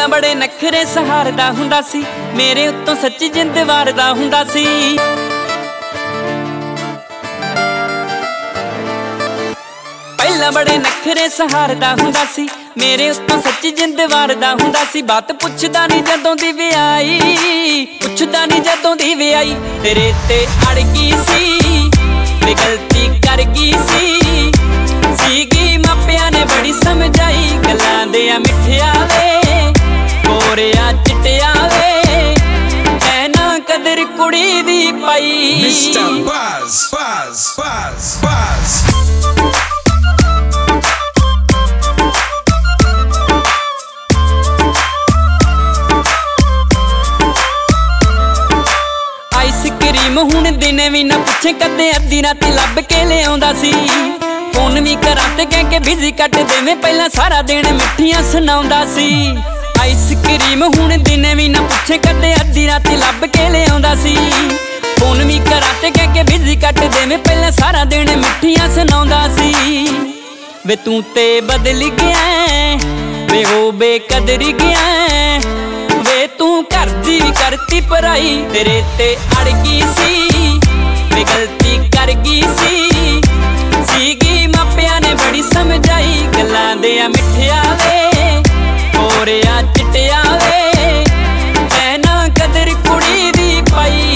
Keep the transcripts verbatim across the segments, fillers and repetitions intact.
ਪਹਿਲਾਂ ਬੜੇ ਨਖਰੇ ਸਹਾਰਦਾ ਹੁੰਦਾ ਸੀ, ਮੇਰੇ ਉੱਤੋਂ ਸੱਚੀ ਜਿੰਦ ਵਾਰਦਾ ਹੁੰਦਾ ਸੀ। ਪਹਿਲਾਂ ਬੜੇ ਨਖਰੇ ਸਹਾਰਦਾ ਹੁੰਦਾ ਸੀ, ਮੇਰੇ ਉੱਤੋਂ ਸੱਚੀ ਜਿੰਦ ਵਾਰਦਾ ਹੁੰਦਾ ਸੀ। ਬਾਤ ਪੁੱਛਦਾ ਨਹੀਂ ਜਦੋਂ ਦੀ ਵਿਆਹੀ, ਪੁੱਛਦਾ ਨਹੀਂ ਜਦੋਂ ਦੀ ਵਿਆਹੀ। ਤੇਰੇ ਤੇ ਅੜ ਗਈ ਸੀ, ਤੇ ਗਲਤੀ ਕਰ ਗਈ ਸੀ। ਸੀਗੀ ਮਾਪਿਆਂ ਨੇ ਬੜੀ ਸਮਝਾਈ, ਗੱਲਾਂ ਦੇ ਆ ਮਿੱਠਿਆ ਵੇ, ਗੋਰਿਆ ਚਿੱਟਿਆ ਵੇ, ਐਨਾ ਕਦਰ ਕੁੜੀ ਦੀ ਪਾਈ। Mister Buzz, Buzz, Buzz, Buzz। Ice cream ਹੁਣ ਦਿਨੇ ਵੀ ਨਾ ਪੁੱਛੇ, ਕਦੇ ਅੱਧੀ ਰਾਤੀ ਲੱਭ ਕੇ ਲਿਆਉਂਦਾ ਸੀ। ਫੋਨ ਵੀ ਕਰਾਂ ਤੇ ਕਹਿ ਕੇ ਬਿਜ਼ੀ ਕੱਟ ਦੇਵੇਂ, ਪਹਿਲਾਂ ਸਾਰਾ ਦਿਨ ਮਿੱਠੀਆਂ ਸੁਣਾਉਂਦਾ ਸੀ। ਆਈਸਕ੍ਰੀਮ ਹੁਣ ਦਿਨੇ ਵੀ ਨਾ ਪੁੱਛੇ, ਕਦੇ ਅੱਧੀ ਰਾਤੀ ਲੱਭ ਕੇ ਲਿਆਉਂਦਾ ਸੀ। ਫੋਨ ਵੀ ਕਰਾਂ ਤੇ ਕਹਿ ਕੇ ਬਿਜ਼ੀ ਕੱਟ ਦੇਵੇਂ, ਪਹਿਲਾਂ ਸਾਰਾ ਦਿਨ ਮਿੱਠੀਆਂ ਸੁਣਾਉਂਦਾ ਸੀ। ਵੇ ਤੂੰ ਤੇ ਬਦਲ ਗਿਆ, ਵੇ ਹੋ ਬੇਕਦਰ ਗਿਆ, ਵੇ ਤੂੰ ਘਰ ਦੀ ਵੀ ਕਰਤੀ ਪਰਾਈ। ਤੇਰੇ ਤੇ ਅੜ ਗਈ ਸੀ, ਵੇ ਗਲਤੀ ਕਰ ਗਈ ਸੀ। ਸੀਗੀ ਮਾਪਿਆਂ ਨੇ ਬੜੀ ਸਮਝਾਈ, ਗੱਲਾਂ ਦੇ ਆ ਮਿੱਠਿਆ ਵੇ, ਗੋਰਿਆ ਚਿੱਟਿਆ ਵੇ, ਐਨਾ ਕਦਰ ਕੁੜੀ ਦੀ ਪਾਈ।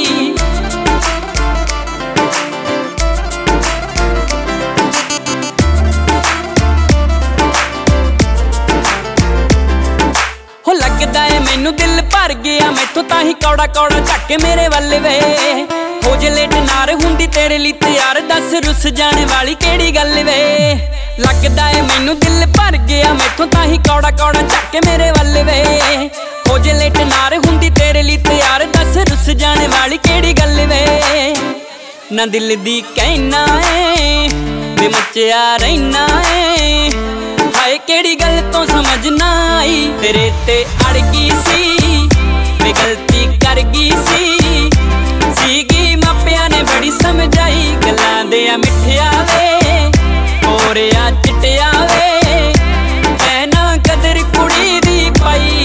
ਹੋ ਲੱਗਦਾ ਏ ਮੈਨੂੰ ਦਿਲ ਭਰ ਗਿਆ ਮੈਥੋਂ, ਤਾਂ ਹੀ ਕੌੜਾ ਕੌੜਾ ਝੱਕ ਮੇਰੇ ਵੱਲ ਵੇ। ਹੋ ਜੇ ਲੇਟ ਨਾਰ ਹੁੰਦੀ ਤੇਰੇ ਲਈ ਤਿਆਰ, ਦੱਸ ਰੁੱਸ ਜਾਣੇ ਵਾਲੀ ਕਿਹੜੀ ਗੱਲ ਵੇ। ਲੱਗਦਾ ਏ ਮੈਨੂੰ ਦਿਲ ਭਰ ਗਿਆ ਮੈਥੋਂ, ਤਾਂ ਹੀ ਕੌੜਾ ਕੌੜਾ ਝੱਕ ਮੇਰੇ ਵੱਲ ਵੇ। ਹੋ ਜੇ ਲੇਟ ਨਾਰ ਹੁੰਦੀ ਤੇਰੇ ਲਈ ਤਿਆਰ, ਦੱਸ ਰੁੱਸ ਜਾਣੇ ਵਾਲੀ ਕਿਹੜੀ ਗੱਲ ਵੇ। ਨਾ ਦਿਲ ਦੀ ਕਹਿਣਾ ਏ, ਵੇ ਮੱਚਿਆ ਰਹਿਣਾ ਏ, ਹਾਏ ਕਿਹੜੀ ਗੱਲ ਤੋਂ ਸਮਝ ਨਾ ਆਈ। ਤੇਰੇ ਤੇ ਅੜ ਗਈ ਸੀ, ਵੇ ਗਲਤੀ ਕਰ ਗਈ ਸੀ। ਸੀਗੀ ਮਾਪਿਆਂ ਨੇ ਬੜੀ ਸਮਝਾਈ, ਗੱਲਾਂ ਦੇ ਆ ਮਿੱਠਿਆ ਵੇ, ਗੋਰਿਆ ਚਿੱਟਿਆ ਵੇ, ਐਨਾ ਕਦਰ ਕੁੜੀ ਦੀ ਪਾਈ।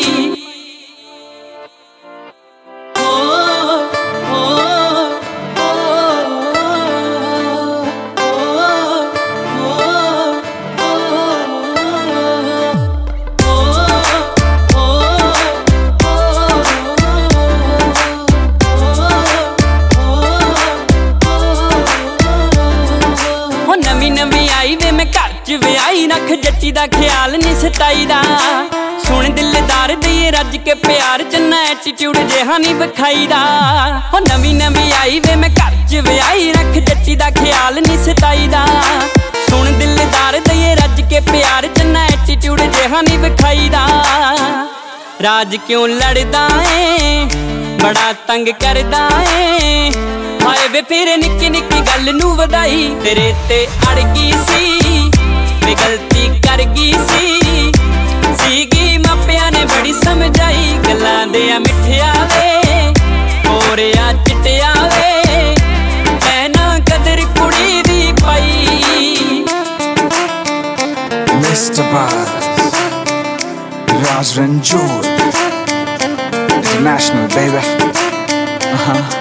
ਵਿਆਹੀ ਰੱਖ ਜੱਟੀ ਦਾ ਖਿਆਲ ਨੀ ਸਤਾਈ ਦਾ, ਸੁਣ ਦਿਲਦਾਰ ਦਈਏ ਰੱਜ ਕੇ ਪਿਆਰ, ਚੰਨਾ ਐਟੀਟਿਊਡ ਜਿਹਾ ਨੀ ਵਿਖਾਈ ਦਾ। ਹੋ ਨਵੀਂ ਨਵੀਂ ਆਈ ਵੇ ਮੈਂ ਘਰ ਚ ਵਿਆਹੀ ਰੱਖ ਜੱਟੀ ਦਾ ਖਿਆਲ ਨੀ ਸਤਾਈ ਦਾ, ਸੁਣ ਦਿਲਦਾਰ ਦਈਏ ਰੱਜ ਕੇ ਪਿਆਰ, ਚੰਨਾ ਐਟੀਟਿਊਡ ਜਿਹਾ ਨੀ ਵਿਖਾਈ ਦਾ। ਰਾਜ ਕਿਉਂ ਲੜਦਾ ਏ, ਬੜਾ ਤੰਗ ਕਰਦਾ ਏ, ਹਾਏ ਵੇ ਫਿਰ ਨਿੱਕੀ ਨਿੱਕੀ ਗੱਲ ਨੂੰ ਵਧਾਈ। ਤੇਰੇ ਤੇ ਅੜ ਗਈ ਸੀ, ਵੇ ਗਲਤੀ ਕਰ ਗਈ ਸੀ। ਸੀਗੀ ਮਾਪਿਆਂ ਨੇ ਬੜੀ ਸਮਝਾਈ, ਗੱਲਾਂ ਦੇ ਆ ਮਿੱਠਿਆ ਵੇ, ਗੋਰਿਆ ਚਿੱਟਿਆ ਵੇ, ਐਨਾ ਕਦਰ ਕੁੜੀ ਦੀ ਪਾਈ। Mister Buzz, Raj Ranjit, international baby. Uh-huh.